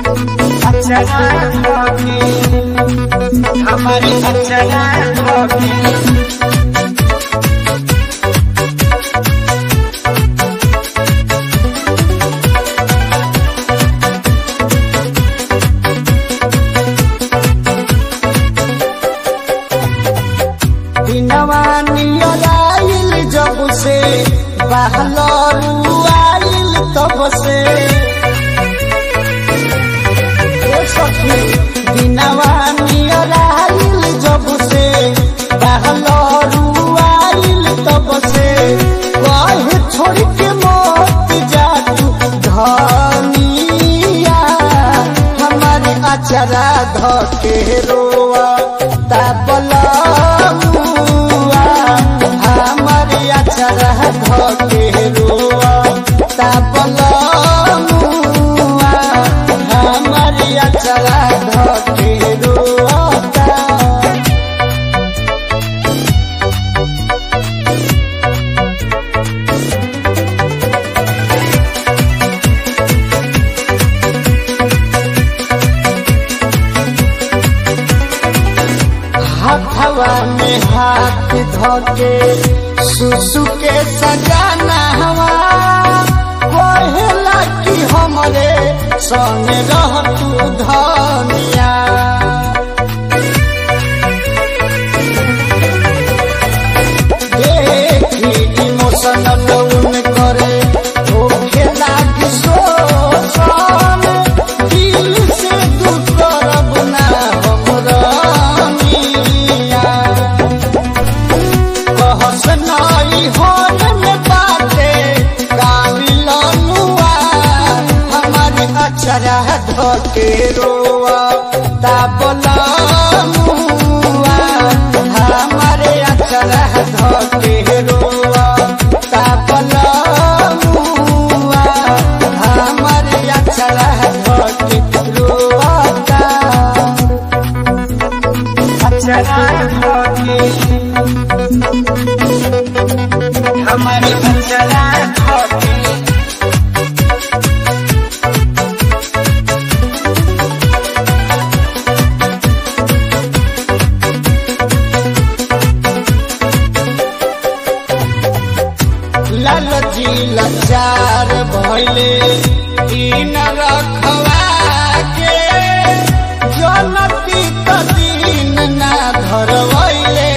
हमारी आइल जब से बहलरू आइल तब से दिनवा नियर आइल जब से बहलरू आइल तब से कहे छोड़ के मत जा तू धनिया हमारे अचरा धके रोआ ताबला धके रोआ ताबला हमारी अचरा धके रोता हथवा में हाथ धके सुसु के सजाना हवा कहेला कि हमरे संग रह तू धनिया देखी इमोशनल उन करे खेला कि शोषण दिल से तू करब ना हमरा कहसनाई होन में बाते काबिलनुआ हमारे अचरा धके रोआ ताबलनुआ हमारे अचरा धके रोआ ताबलनुआ हमारे अचरा धके रोता अचरा धके हमारी अचरा धके लालची लाचार भइले इन रखवा के जनती त दिन ना धरवैले